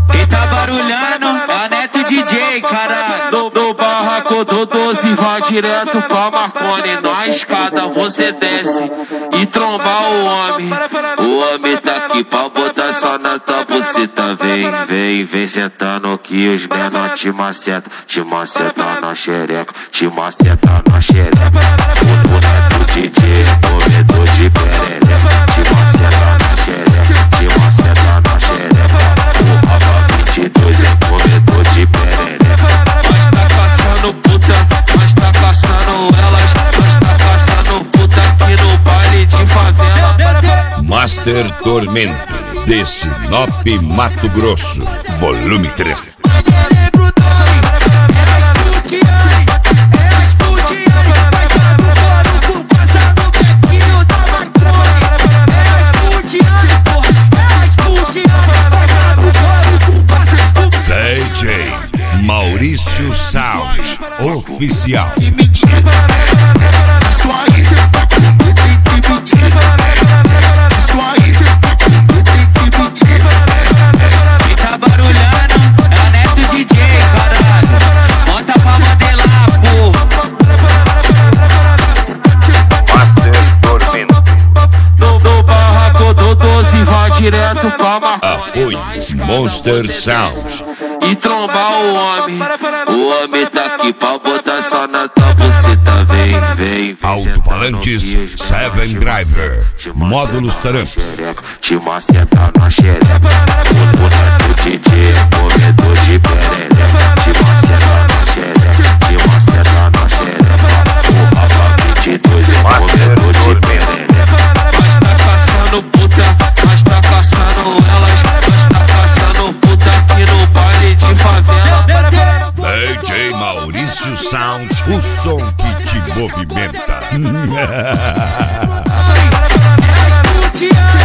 Quem tá barulhando é a Neto DJ, caralho. Do barraco do 12 vai direto pra Marconi. Na escada você desce e trombar o homem. O homem tá aqui pra botar só na tua buceta. Vem sentando que os menor te maceta na xereca, te maceta na xereca. O Neto DJ é comedor de perereca, te maceta na xereca, te maceta na xereca. O Rafa 22 é comedor de perereca. Nós tá caçando puta, nós tá caçando elas, nós tá caçando puta aqui no baile de favela. Master Tormento, de Sinop, Mato Grosso, volume 3. DJ Maurício Sound Oficial. Quem tá barulhando é a Neto DJ, caralho. Bota pra modelar, pô. Master Tormento. Do barraco do 12 vai direto pra Marconi. Apoio Monster Sound. E trombar o homem. O homem tá aqui pra botar só na tua buceta. Vem. Alto-falantes Seven Driver. Módulos Taramps. Te maceta na xereca. O Neto DJ é comedor de perereca. Te maceta na xereca, te maceta na xereca. O Rafa 22 é comedor de perereca. Nós tá caçando puta, nós tá caçando elas, nós tá caçando puta aqui no baile de favela. DJ Maurício Sound, o som que te movimenta.